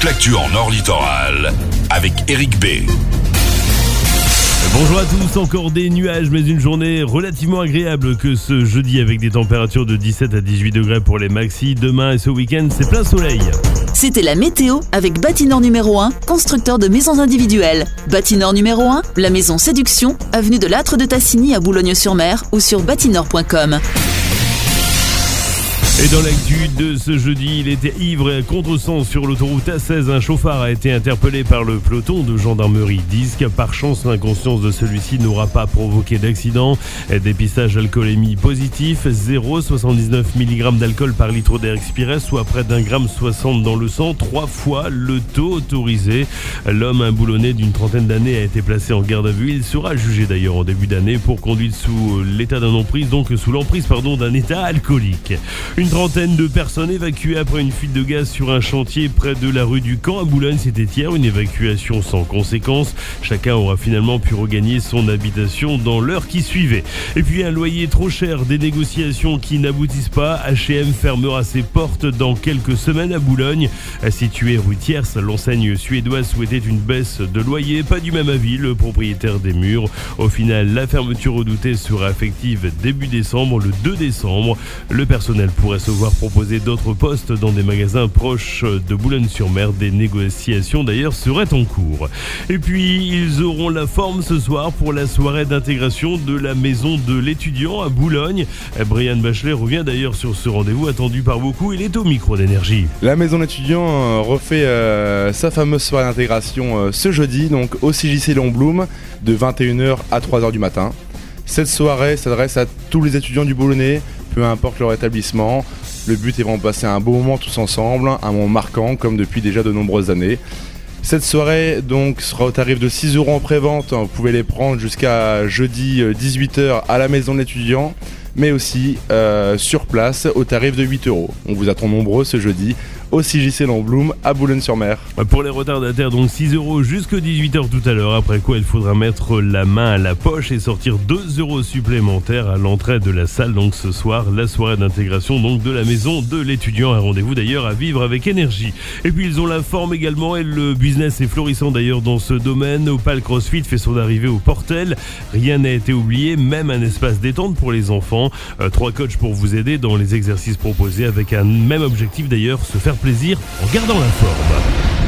toute l'actu en Nord Littoral avec Eric B. Bonjour à tous, encore des nuages mais une journée relativement agréable que ce jeudi avec des températures de 17 à 18 degrés pour les maxis. Demain et ce week-end c'est plein soleil. C'était la météo avec Bâtineur numéro 1, constructeur de maisons individuelles. Bâtineur numéro 1, la maison Séduction, avenue de l'Âtre de Tassigny à Boulogne-sur-Mer ou sur bâtineur.com. Et dans l'actu de ce jeudi, il était ivre et à contresens sur l'autoroute A16. Un chauffard a été interpellé par le peloton de gendarmerie Disque. Par chance, l'inconscience de celui-ci n'aura pas provoqué d'accident. Dépistage alcoolémie positif, 0,79 mg d'alcool par litre d'air expiré, soit près d'1,60 g dans le sang, 3 fois le taux autorisé. L'homme, un boulonnais d'une trentaine d'années, a été placé en garde à vue. Il sera jugé d'ailleurs en début d'année pour conduite sous l'état d'un emprise, donc sous l'emprise d'un état alcoolique. Une trentaine de personnes évacuées après une fuite de gaz sur un chantier près de la rue du Camp à Boulogne. C'était hier, une évacuation sans conséquence. Chacun aura finalement pu regagner son habitation dans l'heure qui suivait. Et puis un loyer trop cher, des négociations qui n'aboutissent pas. H&M fermera ses portes dans quelques semaines à Boulogne. Située rue Thiers, l'enseigne suédoise souhaitait une baisse de loyer. Pas du même avis le propriétaire des murs. Au final, la fermeture redoutée sera effective début décembre, le 2 décembre. Le personnel pourrait se voir proposer d'autres postes dans des magasins proches de Boulogne-sur-Mer. Des négociations d'ailleurs seraient en cours. Et puis ils auront la forme ce soir pour la soirée d'intégration de la maison de l'étudiant à Boulogne. Brian Bachelet revient d'ailleurs sur ce rendez-vous attendu par beaucoup. Il est au micro d'Énergie. La maison de l'étudiant refait sa fameuse soirée d'intégration ce jeudi, donc au CJC Léon Blum, de 21h à 3h du matin. Cette soirée s'adresse à tous les étudiants du Boulonnais, peu importe leur établissement. Le but est vraiment de passer un beau moment tous ensemble, un moment marquant comme depuis déjà de nombreuses années. Cette soirée donc sera au tarif de 6 € en pré-vente. Vous pouvez les prendre jusqu'à jeudi 18h à la maison de l'étudiant, mais aussi sur place au tarif de 8 €. On vous attend nombreux ce jeudi au CJC Léon Blum à Boulogne-sur-Mer. Pour les retardataires, donc 6 € jusqu'à 18h tout à l'heure, après quoi il faudra mettre la main à la poche et sortir 2 € supplémentaires à l'entrée de la salle. Donc ce soir, la soirée d'intégration donc de la maison de l'étudiant. Un rendez-vous d'ailleurs à vivre avec Énergie. Et puis ils ont la forme également et le business est florissant d'ailleurs dans ce domaine. Opal CrossFit fait son arrivée au Portel. Rien n'a été oublié, même un espace détente pour les enfants. 3 coachs pour vous aider dans les exercices proposés avec un même objectif d'ailleurs, se faire plaisir en gardant la forme.